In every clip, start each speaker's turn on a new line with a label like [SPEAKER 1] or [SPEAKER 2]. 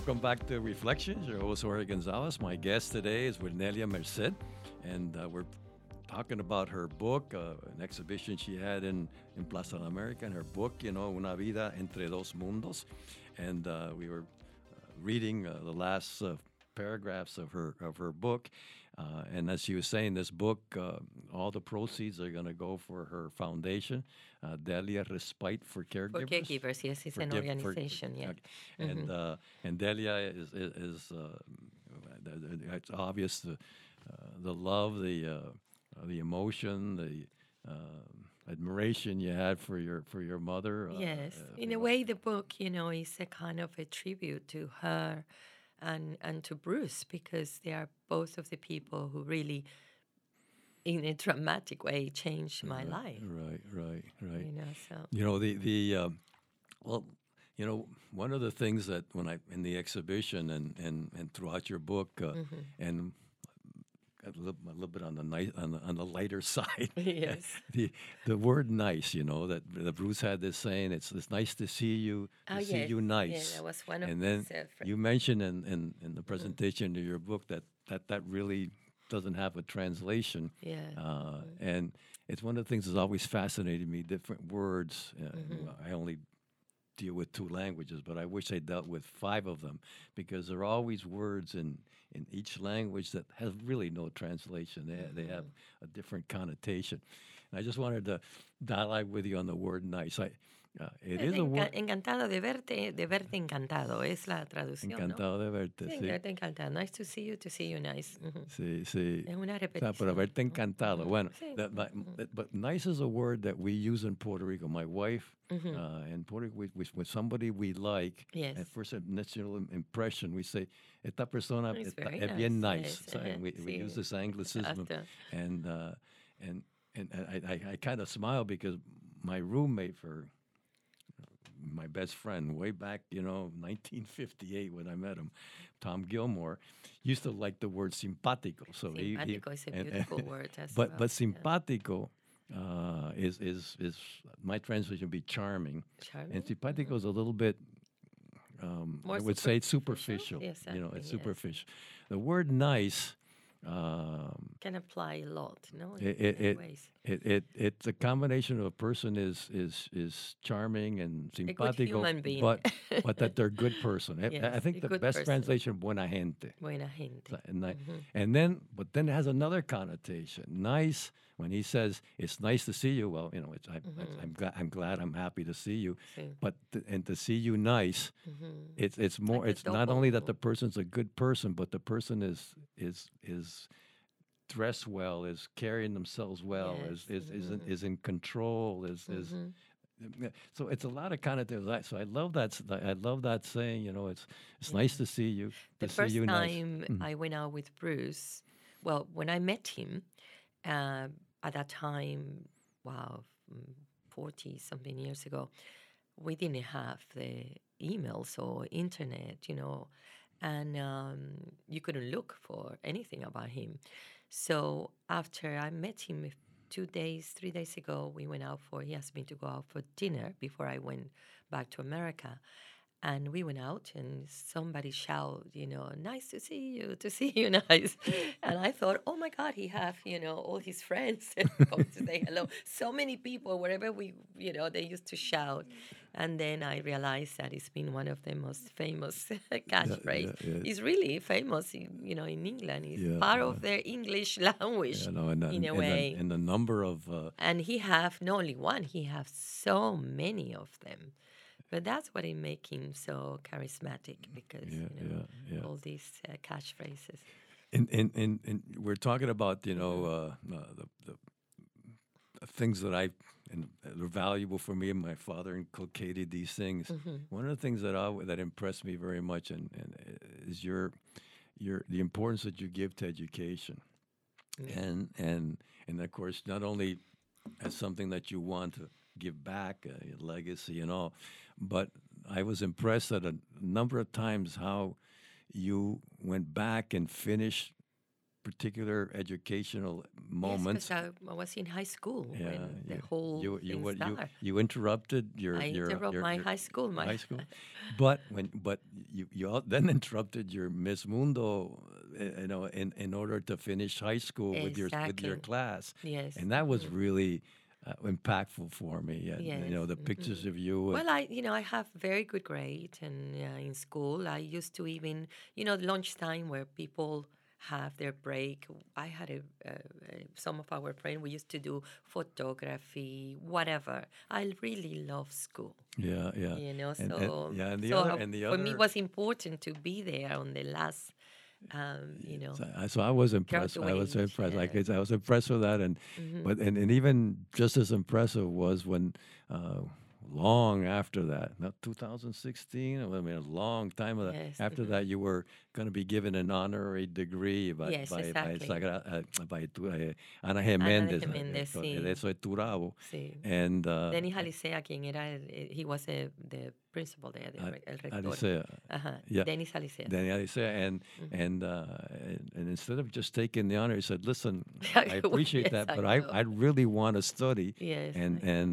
[SPEAKER 1] Welcome back to Reflections. Your host, Jorge Gonzalez. My guest today is Winelia Merced, and we're talking about her book, an exhibition she had in Plaza de America, and her book, Una Vida Entre Dos Mundos. And we were reading the last paragraphs of her book. And as she was saying, this book, all the proceeds are going to go for her foundation, Delia Respite for Caregivers.
[SPEAKER 2] For caregivers, yes, it's an organization, yeah.
[SPEAKER 1] And Delia is it's obvious the love, the emotion, the admiration you had for your mother.
[SPEAKER 2] Yes, in a way, the book, is a kind of a tribute to her and to Bruce, because they are both of the people who really, in a dramatic way, changed my life.
[SPEAKER 1] Right.
[SPEAKER 2] So
[SPEAKER 1] One of the things that when I in the exhibition and throughout your book and a little bit on the lighter side.
[SPEAKER 2] Yes.
[SPEAKER 1] The word "nice," that Bruce had this saying. It's nice to see you. See you nice.
[SPEAKER 2] Yeah, that was one of
[SPEAKER 1] and then
[SPEAKER 2] his,
[SPEAKER 1] you mentioned in the presentation of your book that really doesn't have a translation.
[SPEAKER 2] Yeah.
[SPEAKER 1] And it's one of the things that's always fascinated me. Different words. I only deal with 2 languages, but I wish I dealt with 5 of them, because there are always words in each language that have really no translation. They have a different connotation. And I just wanted to dialogue with you on the word "nice." It is a word.
[SPEAKER 2] Encantado de verte encantado es la traducción,
[SPEAKER 1] Encantado de verte,
[SPEAKER 2] ¿no? Sí,
[SPEAKER 1] sí.
[SPEAKER 2] verte encantado. Nice to see you nice.
[SPEAKER 1] Sí.
[SPEAKER 2] Es una
[SPEAKER 1] O sea,
[SPEAKER 2] repetición.
[SPEAKER 1] pero verte encantado. Bueno,
[SPEAKER 2] Sí.
[SPEAKER 1] but nice is a word that we use in Puerto Rico. My wife in Puerto Rico, with somebody we like,
[SPEAKER 2] Yes.
[SPEAKER 1] at first initial impression, we say, esta persona
[SPEAKER 2] It's very
[SPEAKER 1] es bien nice.
[SPEAKER 2] nice.
[SPEAKER 1] So, and we
[SPEAKER 2] Sí.
[SPEAKER 1] use this Anglicism.
[SPEAKER 2] Exacto.
[SPEAKER 1] And I kind of smile because my roommate for my best friend way back, 1958 when I met him, Tom Gilmore, used to like the word simpático. So
[SPEAKER 2] Simpático is a beautiful word as
[SPEAKER 1] but
[SPEAKER 2] well.
[SPEAKER 1] but simpático is my translation would be charming.
[SPEAKER 2] Charming?
[SPEAKER 1] And simpático is a little bit
[SPEAKER 2] More
[SPEAKER 1] I would say it's superficial.
[SPEAKER 2] Yes,
[SPEAKER 1] It's
[SPEAKER 2] yes.
[SPEAKER 1] superficial. The word nice
[SPEAKER 2] Can apply a lot, no? In
[SPEAKER 1] it,
[SPEAKER 2] many
[SPEAKER 1] it,
[SPEAKER 2] ways.
[SPEAKER 1] it's a combination of a person is charming and simpático,
[SPEAKER 2] human being.
[SPEAKER 1] but that they're a good person. I
[SPEAKER 2] Yes,
[SPEAKER 1] think
[SPEAKER 2] a
[SPEAKER 1] the
[SPEAKER 2] good
[SPEAKER 1] best
[SPEAKER 2] person.
[SPEAKER 1] translation, buena gente.
[SPEAKER 2] Buena gente.
[SPEAKER 1] And then it has another connotation. Nice, when he says it's nice to see you. Well, I'm glad, I'm happy to see you.
[SPEAKER 2] Sí.
[SPEAKER 1] But and to see you nice, it's more.
[SPEAKER 2] Like a
[SPEAKER 1] It's not only that
[SPEAKER 2] double.
[SPEAKER 1] the person's a good person, but the person is dressed well, is carrying themselves well,
[SPEAKER 2] Yes.
[SPEAKER 1] is in control, is. So it's a lot of connotations. So I love that. I love that saying. It's nice to see you.
[SPEAKER 2] The
[SPEAKER 1] To see
[SPEAKER 2] first
[SPEAKER 1] you
[SPEAKER 2] time
[SPEAKER 1] nice.
[SPEAKER 2] I went out with Bruce, well, when I met him, at that time, 40 something years ago, we didn't have the emails or internet, and you couldn't look for anything about him. So after I met him 3 days ago, he asked me to go out for dinner before I went back to America. And we went out and somebody shouted, nice to see you nice. And I thought, oh my God, he have, all his friends come to say hello. So many people, wherever they used to shout. And then I realized that it's been one of the most famous catchphrases.
[SPEAKER 1] yeah.
[SPEAKER 2] It's really famous, in England. It's part of their English language in a way.
[SPEAKER 1] And the number of
[SPEAKER 2] And he have not only one, he have so many of them. But that's what it makes him so charismatic, because all these catchphrases.
[SPEAKER 1] and we're talking about the things that and they're valuable for me, and my father inculcated these things. One of the things that impressed me very much and is the importance that you give to education, and of course not only as something that you want to give back, your legacy and all, but I was impressed at a number of times how you went back and finished particular educational
[SPEAKER 2] Yes, because
[SPEAKER 1] moments.
[SPEAKER 2] I was in high school
[SPEAKER 1] Yeah,
[SPEAKER 2] when the whole thing
[SPEAKER 1] what
[SPEAKER 2] started.
[SPEAKER 1] you interrupted
[SPEAKER 2] I interrupt my high school,
[SPEAKER 1] your
[SPEAKER 2] my
[SPEAKER 1] high school, but then interrupted your Miss Mundo, in order to finish high school with your
[SPEAKER 2] exactly.
[SPEAKER 1] class,
[SPEAKER 2] Yes.
[SPEAKER 1] and that was really impactful for me. And,
[SPEAKER 2] Yes.
[SPEAKER 1] the pictures of you.
[SPEAKER 2] Well, I have very good grades, and in school, I used to even, lunchtime where people have their break. I had some of our friends. We used to do photography, whatever. I really love school.
[SPEAKER 1] Yeah, yeah, and
[SPEAKER 2] So
[SPEAKER 1] yeah, and the
[SPEAKER 2] for me, it
[SPEAKER 1] other.
[SPEAKER 2] was important to be there on the last,
[SPEAKER 1] So I was impressed. I was so
[SPEAKER 2] graduate.
[SPEAKER 1] impressed. Like I said, I was impressed with that, and and even just as impressive was when uh, long after that, not 2016. I mean, a long time of that.
[SPEAKER 2] Yes.
[SPEAKER 1] After that, you were going to be given an honorary degree
[SPEAKER 2] Yes, exactly.
[SPEAKER 1] Ana
[SPEAKER 2] Ana de
[SPEAKER 1] Jiménez,
[SPEAKER 2] Jiménez,
[SPEAKER 1] de
[SPEAKER 2] sí,
[SPEAKER 1] eso es Turabo,
[SPEAKER 2] sí.
[SPEAKER 1] and
[SPEAKER 2] Denis Alicea, quien era, he was the principal there, el rector.
[SPEAKER 1] Alicea,
[SPEAKER 2] Ajá,
[SPEAKER 1] yeah.
[SPEAKER 2] Denis Alicea.
[SPEAKER 1] Then I say, and instead of just taking the honor, he said, "Listen, I
[SPEAKER 2] Well,
[SPEAKER 1] appreciate
[SPEAKER 2] yes,
[SPEAKER 1] that,
[SPEAKER 2] I
[SPEAKER 1] but
[SPEAKER 2] know.
[SPEAKER 1] I really want to study
[SPEAKER 2] Yes,
[SPEAKER 1] and
[SPEAKER 2] I know.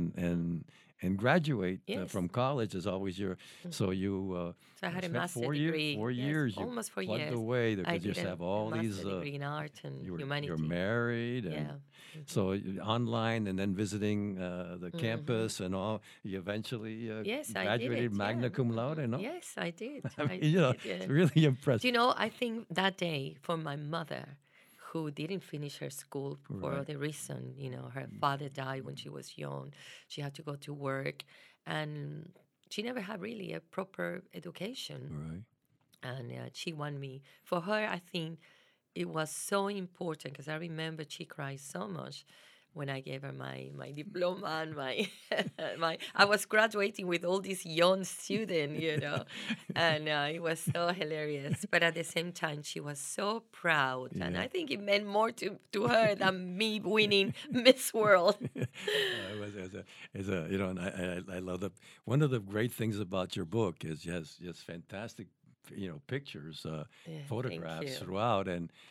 [SPEAKER 1] graduate
[SPEAKER 2] Yes.
[SPEAKER 1] from college." Is always your so you
[SPEAKER 2] So I had a
[SPEAKER 1] spent
[SPEAKER 2] master degree.
[SPEAKER 1] four
[SPEAKER 2] Yes,
[SPEAKER 1] years. You
[SPEAKER 2] almost 4 years.
[SPEAKER 1] plugged away
[SPEAKER 2] I
[SPEAKER 1] because you
[SPEAKER 2] did
[SPEAKER 1] just have
[SPEAKER 2] a
[SPEAKER 1] all these.
[SPEAKER 2] master degree in art and
[SPEAKER 1] You're
[SPEAKER 2] humanity.
[SPEAKER 1] married and.
[SPEAKER 2] Yeah.
[SPEAKER 1] So online and then visiting the campus and all, you eventually
[SPEAKER 2] Yes, I did
[SPEAKER 1] graduated
[SPEAKER 2] it. Yeah.
[SPEAKER 1] magna cum laude, no?
[SPEAKER 2] Yes, I did.
[SPEAKER 1] I mean,
[SPEAKER 2] I did. Yeah.
[SPEAKER 1] it's really impressive.
[SPEAKER 2] Do you know, I think that day for my mother, who didn't finish her school for
[SPEAKER 1] Right.
[SPEAKER 2] other reason, her father died when she was young. She had to go to work, and she never had really a proper education.
[SPEAKER 1] Right.
[SPEAKER 2] And she wanted me. For her, I think it was so important because I remember she cried so much when I gave her my diploma and my I was graduating with all these young students, and it was so hilarious. But at the same time, she was so proud, and
[SPEAKER 1] Yeah.
[SPEAKER 2] I think it meant more to her than me winning Miss World.
[SPEAKER 1] It was and I love that. One of the great things about your book is yes, fantastic, pictures,
[SPEAKER 2] Yeah, thank
[SPEAKER 1] photographs
[SPEAKER 2] you.
[SPEAKER 1] throughout,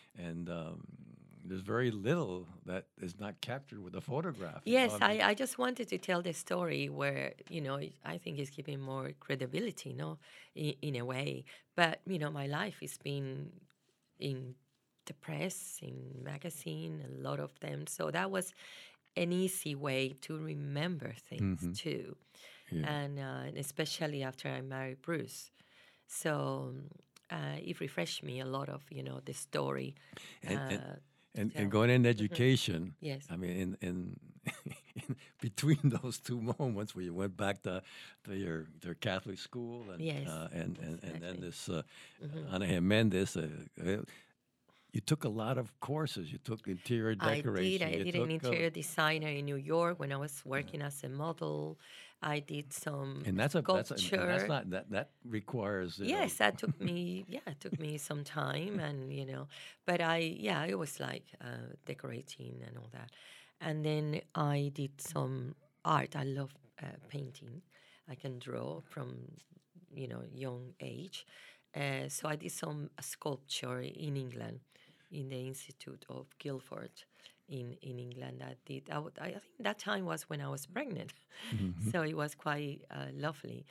[SPEAKER 1] and there's very little that is not captured with a photograph.
[SPEAKER 2] Yes,
[SPEAKER 1] I mean,
[SPEAKER 2] I just wanted to tell the story where, I think it's giving more credibility, in a way. But, my life has been in the press, in magazine, a lot of them. So that was an easy way to remember things too.
[SPEAKER 1] yeah.
[SPEAKER 2] And especially after I married Bruce. So it refreshed me a lot of, the story.
[SPEAKER 1] And and
[SPEAKER 2] Uh,
[SPEAKER 1] and
[SPEAKER 2] tell.
[SPEAKER 1] going in education,
[SPEAKER 2] Yes.
[SPEAKER 1] I mean, in between those two moments where you went back to your Catholic school and
[SPEAKER 2] Yes,
[SPEAKER 1] and then
[SPEAKER 2] exactly.
[SPEAKER 1] this Ana Jimenez, you took a lot of courses. You took interior
[SPEAKER 2] I did.
[SPEAKER 1] decoration.
[SPEAKER 2] I
[SPEAKER 1] You
[SPEAKER 2] did an
[SPEAKER 1] took
[SPEAKER 2] interior designer in New York when I was working as a model. I did some
[SPEAKER 1] and that's
[SPEAKER 2] sculpture.
[SPEAKER 1] not that requires
[SPEAKER 2] Yes, that took me. Yeah, it took me some time, and but it was like decorating and all that. And then I did some art. I love painting. I can draw from young age. So I did some sculpture in England, in the Institute of Guildford in England. I think that time was when I was pregnant, so it was quite lovely.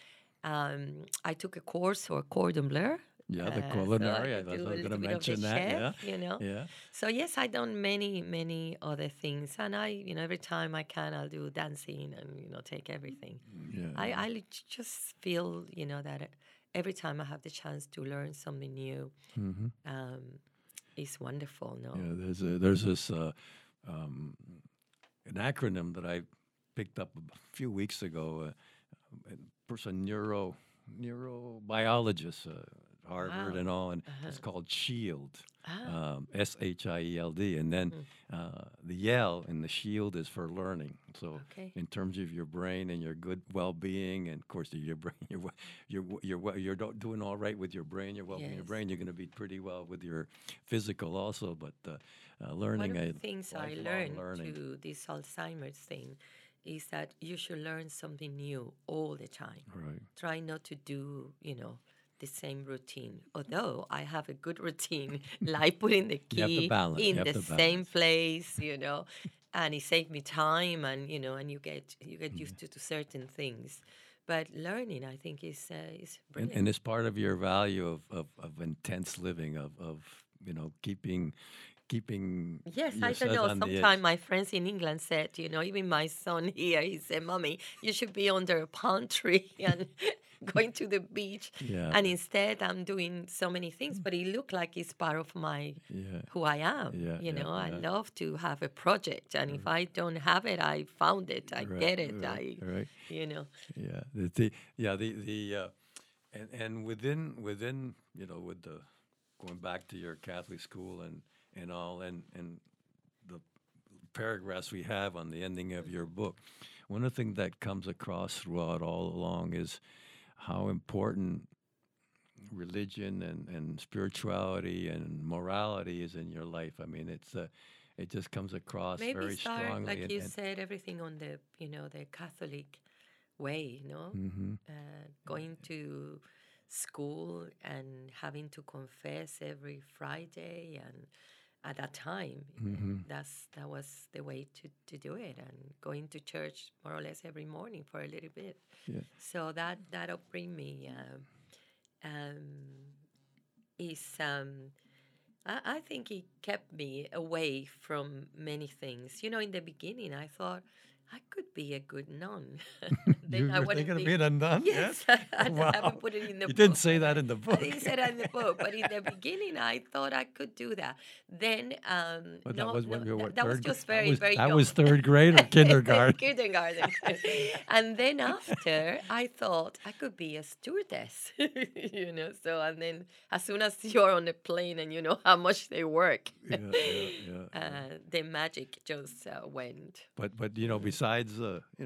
[SPEAKER 2] I took a course for cordon bleu.
[SPEAKER 1] yeah, the
[SPEAKER 2] So I
[SPEAKER 1] culinary. I
[SPEAKER 2] could
[SPEAKER 1] was
[SPEAKER 2] do a
[SPEAKER 1] going to
[SPEAKER 2] little bit of the
[SPEAKER 1] mention that.
[SPEAKER 2] chef,
[SPEAKER 1] Yeah,
[SPEAKER 2] you know.
[SPEAKER 1] yeah.
[SPEAKER 2] So yes, I done many, many other things, and every time I can, I'll do dancing and take everything.
[SPEAKER 1] Yeah,
[SPEAKER 2] Just feel, that every time I have the chance to learn something new, um, it's wonderful. No.
[SPEAKER 1] yeah. There's this um, an acronym that I picked up a few weeks ago. A person neurobiologist, Harvard
[SPEAKER 2] Wow.
[SPEAKER 1] and all, and
[SPEAKER 2] Uh-huh.
[SPEAKER 1] it's called SHIELD,
[SPEAKER 2] Ah.
[SPEAKER 1] SHIELD, and then the L in the SHIELD is for learning. So
[SPEAKER 2] Okay.
[SPEAKER 1] in terms of your brain and your good well-being, and of course your brain, doing all right with your brain, your well-being, your
[SPEAKER 2] Yes.
[SPEAKER 1] brain, you're going to be pretty well with your physical also. But
[SPEAKER 2] One
[SPEAKER 1] learning,
[SPEAKER 2] of the
[SPEAKER 1] a
[SPEAKER 2] things I
[SPEAKER 1] lifelong
[SPEAKER 2] learned
[SPEAKER 1] learning.
[SPEAKER 2] to this Alzheimer's thing is that you should learn something new all the time.
[SPEAKER 1] Right.
[SPEAKER 2] Try not to do, the same routine. Although I have a good routine, like putting the
[SPEAKER 1] You have to
[SPEAKER 2] key
[SPEAKER 1] balance. You
[SPEAKER 2] in
[SPEAKER 1] have
[SPEAKER 2] the
[SPEAKER 1] to
[SPEAKER 2] same
[SPEAKER 1] balance.
[SPEAKER 2] place, and it saved me time, and and you get
[SPEAKER 1] Mm.
[SPEAKER 2] used to certain things. But learning, I think, is
[SPEAKER 1] And
[SPEAKER 2] brilliant.
[SPEAKER 1] it's part of your value of intense living, of keeping
[SPEAKER 2] Yes, I don't
[SPEAKER 1] yourself
[SPEAKER 2] know.
[SPEAKER 1] on the edge.
[SPEAKER 2] Sometimes my friends in England said, even my son here, he said, "Mommy, you should be under a palm tree and going to the beach."
[SPEAKER 1] Yeah,
[SPEAKER 2] And instead, I'm doing so many things, but it looked like it's part of my
[SPEAKER 1] yeah,
[SPEAKER 2] who I am.
[SPEAKER 1] yeah, yeah,
[SPEAKER 2] I
[SPEAKER 1] yeah.
[SPEAKER 2] love to have a project, and if I don't have it, I found it, I
[SPEAKER 1] Right,
[SPEAKER 2] get it,
[SPEAKER 1] right, right.
[SPEAKER 2] you know.
[SPEAKER 1] Yeah, and within with the going back to your Catholic school and all and the paragraphs we have on the ending of your book, one of the things that comes across throughout all along is how important religion and spirituality and morality is in your life. I mean, it just comes across
[SPEAKER 2] Maybe
[SPEAKER 1] very
[SPEAKER 2] start,
[SPEAKER 1] strongly
[SPEAKER 2] like you
[SPEAKER 1] and
[SPEAKER 2] said, everything on the Catholic way,
[SPEAKER 1] hmm
[SPEAKER 2] going to school and having to confess every Friday, and at that time,
[SPEAKER 1] hmm
[SPEAKER 2] that was the way to do it, and going to church more or less every morning for a little bit.
[SPEAKER 1] yeah.
[SPEAKER 2] So that upbringing um, is I think it kept me away from many things. In the beginning, I thought I could be a good nun. Then I
[SPEAKER 1] You're
[SPEAKER 2] want to
[SPEAKER 1] thinking of
[SPEAKER 2] be.
[SPEAKER 1] being undone? Yeah.
[SPEAKER 2] Yes, I haven't
[SPEAKER 1] Wow.
[SPEAKER 2] put it in the
[SPEAKER 1] You didn't
[SPEAKER 2] book.
[SPEAKER 1] say that in the
[SPEAKER 2] I
[SPEAKER 1] book.
[SPEAKER 2] didn't say that in the book, but in the beginning, I thought I could do that. Then,
[SPEAKER 1] But that
[SPEAKER 2] no,
[SPEAKER 1] was
[SPEAKER 2] no,
[SPEAKER 1] when you were
[SPEAKER 2] that was
[SPEAKER 1] what,
[SPEAKER 2] just
[SPEAKER 1] that
[SPEAKER 2] very,
[SPEAKER 1] was
[SPEAKER 2] very
[SPEAKER 1] that
[SPEAKER 2] young.
[SPEAKER 1] was third grade or kindergarten.
[SPEAKER 2] Kindergarten. And then after, I thought I could be a stewardess, So, and then as soon as you're on a plane and you know how much they work,
[SPEAKER 1] Yeah, yeah, yeah, yeah.
[SPEAKER 2] the magic just went.
[SPEAKER 1] But besides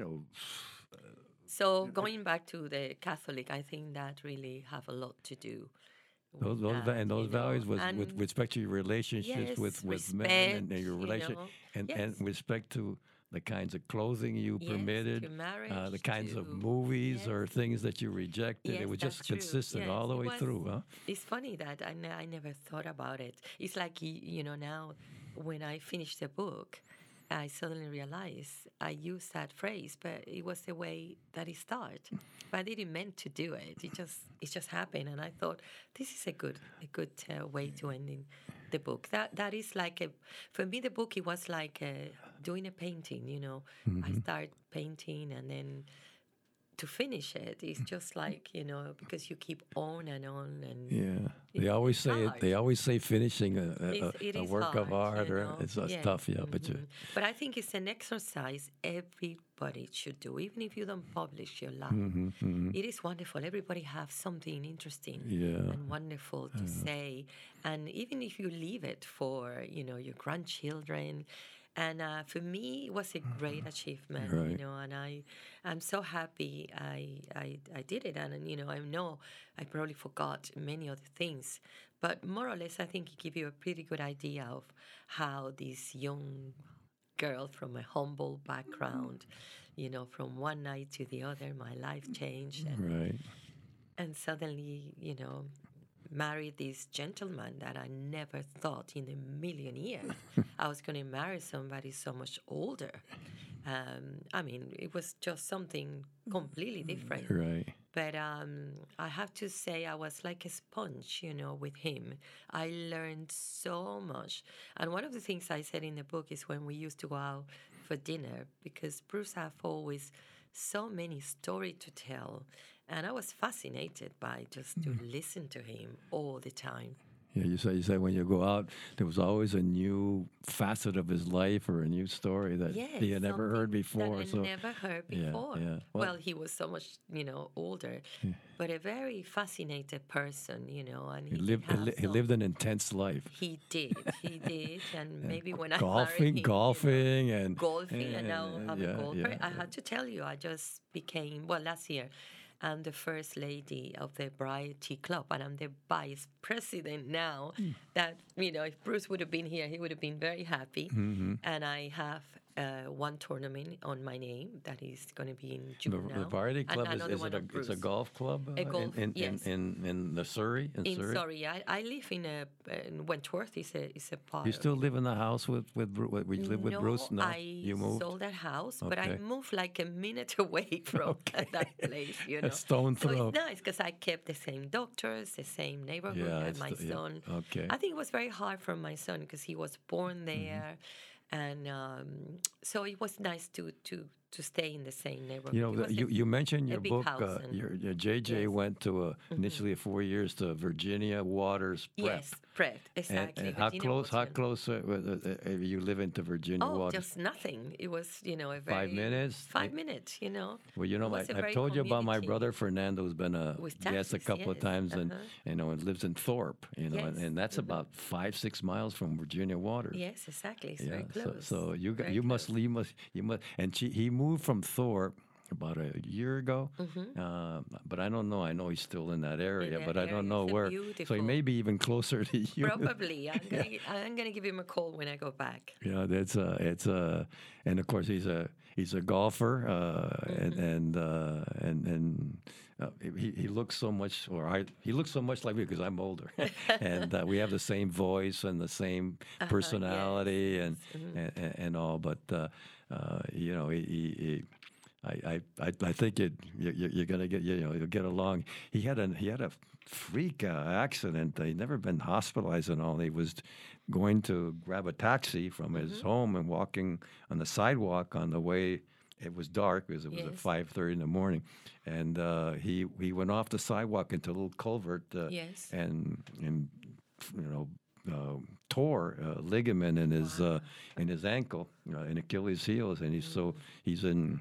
[SPEAKER 2] So going back to the Catholic, I think that really have a lot to do with that,
[SPEAKER 1] and those values was with
[SPEAKER 2] and
[SPEAKER 1] respect to your relationships
[SPEAKER 2] yes,
[SPEAKER 1] with men
[SPEAKER 2] respect,
[SPEAKER 1] and your relation and
[SPEAKER 2] yes,
[SPEAKER 1] respect to the kinds of clothing you
[SPEAKER 2] yes, to
[SPEAKER 1] permitted, the
[SPEAKER 2] marriage,
[SPEAKER 1] kinds of
[SPEAKER 2] to
[SPEAKER 1] movies
[SPEAKER 2] yes,
[SPEAKER 1] or things that you rejected. It
[SPEAKER 2] yes,
[SPEAKER 1] was
[SPEAKER 2] that's
[SPEAKER 1] just
[SPEAKER 2] true.
[SPEAKER 1] consistent
[SPEAKER 2] Yes,
[SPEAKER 1] all the
[SPEAKER 2] it
[SPEAKER 1] way
[SPEAKER 2] was.
[SPEAKER 1] through, huh?
[SPEAKER 2] It's funny that I never thought about it. It's like now when I finished the book, I suddenly realized I used that phrase, but it was the way that it started. But I didn't meant to do it. It just happened, and I thought this is a good way to end in the book. That is like for me the book it was like doing a painting. I
[SPEAKER 1] Hmm.
[SPEAKER 2] start painting and then to finish it is just like because you keep on and on and
[SPEAKER 1] Yeah,
[SPEAKER 2] it's hard.
[SPEAKER 1] They always say finishing
[SPEAKER 2] It
[SPEAKER 1] a
[SPEAKER 2] is
[SPEAKER 1] work of
[SPEAKER 2] hard,
[SPEAKER 1] art or it's
[SPEAKER 2] Yes.
[SPEAKER 1] tough. Yeah, but you.
[SPEAKER 2] But I think it's an exercise everybody should do, even if you don't publish your life.
[SPEAKER 1] Hmm. Hmm.
[SPEAKER 2] It is wonderful. Everybody have something interesting
[SPEAKER 1] Yeah.
[SPEAKER 2] and wonderful to say, and even if you leave it for your grandchildren. And for me, it was a great achievement,
[SPEAKER 1] Right.
[SPEAKER 2] and I'm so happy I did it. And I know I probably forgot many other things, but more or less, I think it gives you a pretty good idea of how this young girl from a humble background, from one night to the other, my life changed,
[SPEAKER 1] Right.
[SPEAKER 2] and suddenly, married this gentleman that I never thought in a million years I was going to marry somebody so much older. I mean, it was just something completely different.
[SPEAKER 1] Right.
[SPEAKER 2] But I have to say, I was like a sponge, with him. I learned so much. And one of the things I said in the book is when we used to go out for dinner, because Bruce have always so many stories to tell. And I was fascinated by just to listen to him all the time.
[SPEAKER 1] Yeah, you said when you go out, there was always a new facet of his life or a new story that
[SPEAKER 2] Yes,
[SPEAKER 1] he had never heard
[SPEAKER 2] something that
[SPEAKER 1] before.
[SPEAKER 2] I
[SPEAKER 1] So
[SPEAKER 2] never heard
[SPEAKER 1] yeah,
[SPEAKER 2] before.
[SPEAKER 1] yeah.
[SPEAKER 2] Well, he was so much, older, but a very fascinated person, and
[SPEAKER 1] he
[SPEAKER 2] he can
[SPEAKER 1] lived
[SPEAKER 2] have
[SPEAKER 1] he lived an intense life.
[SPEAKER 2] he did, and
[SPEAKER 1] And
[SPEAKER 2] maybe when I married
[SPEAKER 1] golfing,
[SPEAKER 2] him,
[SPEAKER 1] golfing, and
[SPEAKER 2] golfing, and now I'm a
[SPEAKER 1] yeah,
[SPEAKER 2] golfer.
[SPEAKER 1] yeah,
[SPEAKER 2] I had to tell you, I just became, well, last year, I'm the first lady of the Variety Club, and I'm the vice president now. That, if Bruce would have been here, he would have been very happy.
[SPEAKER 1] hmm
[SPEAKER 2] And I have one tournament on my name that is going to be in
[SPEAKER 1] The,
[SPEAKER 2] June
[SPEAKER 1] the
[SPEAKER 2] now,
[SPEAKER 1] Variety
[SPEAKER 2] and
[SPEAKER 1] Club
[SPEAKER 2] another
[SPEAKER 1] is
[SPEAKER 2] one
[SPEAKER 1] it
[SPEAKER 2] on
[SPEAKER 1] it's a
[SPEAKER 2] Bruce.
[SPEAKER 1] golf club
[SPEAKER 2] A golf, yes.
[SPEAKER 1] in the Surrey in
[SPEAKER 2] In
[SPEAKER 1] Surrey.
[SPEAKER 2] sorry, I live in Wentworth. Is a part
[SPEAKER 1] You
[SPEAKER 2] of
[SPEAKER 1] still live in the house we live with Bruce? No,
[SPEAKER 2] I
[SPEAKER 1] you moved.
[SPEAKER 2] sold that house, but I
[SPEAKER 1] Okay.
[SPEAKER 2] moved like a minute away from that place, you
[SPEAKER 1] A
[SPEAKER 2] know.
[SPEAKER 1] stone
[SPEAKER 2] So
[SPEAKER 1] throw.
[SPEAKER 2] it's nice because I kept the same doctors, the same neighborhood
[SPEAKER 1] Yeah,
[SPEAKER 2] that
[SPEAKER 1] it's
[SPEAKER 2] my
[SPEAKER 1] yeah.
[SPEAKER 2] son.
[SPEAKER 1] Okay.
[SPEAKER 2] I think it was very hard for my son because he was born
[SPEAKER 1] Mm-hmm.
[SPEAKER 2] there, and so it was nice to stay in the same neighborhood.
[SPEAKER 1] You know,
[SPEAKER 2] It was
[SPEAKER 1] you mentioned
[SPEAKER 2] a
[SPEAKER 1] your
[SPEAKER 2] big
[SPEAKER 1] book.
[SPEAKER 2] house, and
[SPEAKER 1] Your JJ
[SPEAKER 2] yes.
[SPEAKER 1] went to initially 4 years to Virginia Waters Prep.
[SPEAKER 2] Yes, Prep, exactly.
[SPEAKER 1] And how
[SPEAKER 2] Virginia
[SPEAKER 1] close? How
[SPEAKER 2] Washington.
[SPEAKER 1] close you live into Virginia
[SPEAKER 2] Oh,
[SPEAKER 1] Waters?
[SPEAKER 2] just nothing. It was, a very
[SPEAKER 1] 5 minutes.
[SPEAKER 2] 5 minutes. You know.
[SPEAKER 1] Well, you know,
[SPEAKER 2] It was a
[SPEAKER 1] I've
[SPEAKER 2] very
[SPEAKER 1] told you about my
[SPEAKER 2] community
[SPEAKER 1] brother Fernando, who's been a
[SPEAKER 2] with
[SPEAKER 1] guest a
[SPEAKER 2] taxis,
[SPEAKER 1] couple of
[SPEAKER 2] yes.
[SPEAKER 1] times, and and lives in Thorpe. You know,
[SPEAKER 2] Yes.
[SPEAKER 1] and that's about 5-6 miles from Virginia Waters.
[SPEAKER 2] Yes, exactly. It's
[SPEAKER 1] Yeah,
[SPEAKER 2] very close.
[SPEAKER 1] so
[SPEAKER 2] Very
[SPEAKER 1] you must
[SPEAKER 2] close.
[SPEAKER 1] and he moved from Thorpe about a year ago, but I don't know. I know he's still in that area,
[SPEAKER 2] that
[SPEAKER 1] but I don't
[SPEAKER 2] area.
[SPEAKER 1] know
[SPEAKER 2] It's a
[SPEAKER 1] where. So he
[SPEAKER 2] beautiful-
[SPEAKER 1] may be even closer to you.
[SPEAKER 2] Probably. I'm gonna give him a call when I go back.
[SPEAKER 1] Yeah, and of course he's a golfer, and he looks so much, he looks so much like me because I'm older, and we have the same voice and the same personality and all. But you know, I think you're gonna get you'll get along. He had a freak accident. He'd never been hospitalized and all. He was going to grab a taxi from his home and walking on the sidewalk on the way. It was dark because it was at
[SPEAKER 2] Yes.
[SPEAKER 1] 5:30 in the morning, and he went off the sidewalk into a little culvert.
[SPEAKER 2] Yes.
[SPEAKER 1] And tore a ligament in his ankle, in Achilles heels, and he's in,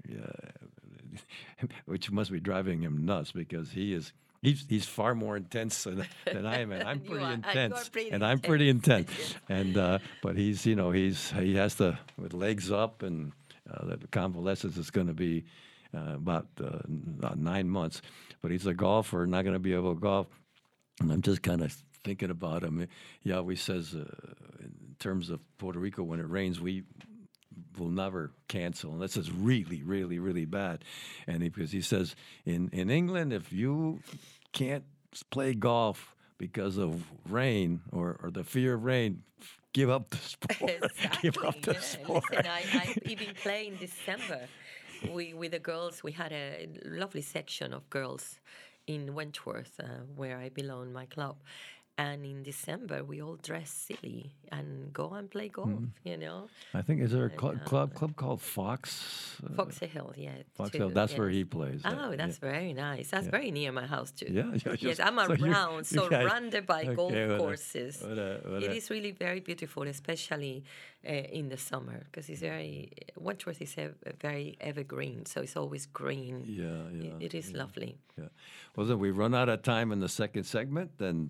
[SPEAKER 1] which must be driving him nuts because he's far more intense than I am, and I'm
[SPEAKER 2] You
[SPEAKER 1] pretty
[SPEAKER 2] are-
[SPEAKER 1] intense,
[SPEAKER 2] pretty
[SPEAKER 1] and I'm pretty intense,
[SPEAKER 2] Yes.
[SPEAKER 1] and but he has to with legs up, and the convalescence is going to be about 9 months, but he's a golfer, not going to be able to golf. And I'm just kind of thinking about him. He always says, in terms of Puerto Rico, when it rains, we will never cancel unless it's really, really, really bad. And because he says, in England, if you can't play golf because of rain or the fear of rain, give up the sport. Give up the sport.
[SPEAKER 2] Listen, I even play in December. With the girls, we had a lovely section of girls in Wentworth, where I belong, my club. And in December, we all dress silly and go and play golf, you know.
[SPEAKER 1] I think, is there a club called Fox?
[SPEAKER 2] Fox Hill, yeah.
[SPEAKER 1] Fox
[SPEAKER 2] too,
[SPEAKER 1] Hill, that's where
[SPEAKER 2] yes.
[SPEAKER 1] he plays.
[SPEAKER 2] Oh, that's very nice. That's very near my house, too.
[SPEAKER 1] Yeah,
[SPEAKER 2] Yes, I'm
[SPEAKER 1] so you're-
[SPEAKER 2] around, surrounded by golf
[SPEAKER 1] what a-
[SPEAKER 2] courses.
[SPEAKER 1] what
[SPEAKER 2] It
[SPEAKER 1] a-
[SPEAKER 2] is really very beautiful, especially in the summer, because Wentworth is a very evergreen, so it's always green.
[SPEAKER 1] Yeah.
[SPEAKER 2] It is lovely.
[SPEAKER 1] Yeah. Well, then we run out of time in the second segment, and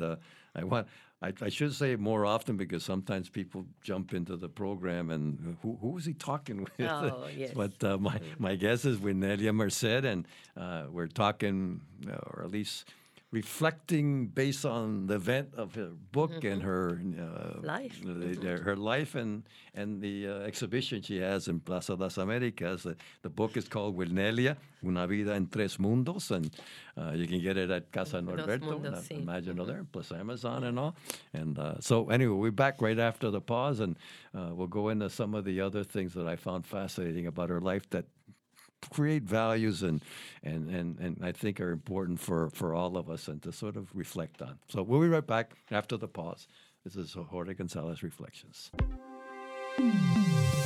[SPEAKER 1] I should say it more often because sometimes people jump into the program and who is he talking with?
[SPEAKER 2] Oh, yes.
[SPEAKER 1] But my guess is with Nelia Merced, and we're talking, or at least reflecting based on the event of her book and her
[SPEAKER 2] Life.
[SPEAKER 1] her life and the exhibition she has in Plaza Las Americas. The book is called Wilnelia, Una Vida en Tres Mundos, and you can get it at Casa Norberto,
[SPEAKER 2] Mundos, sí.
[SPEAKER 1] Imagine there, plus Amazon and all. And so anyway, we're back right after the pause, and we'll go into some of the other things that I found fascinating about her life that create values and I think are important for all of us and to sort of reflect on. So we'll be right back after the pause. This is Jorge Gonzalez Reflections.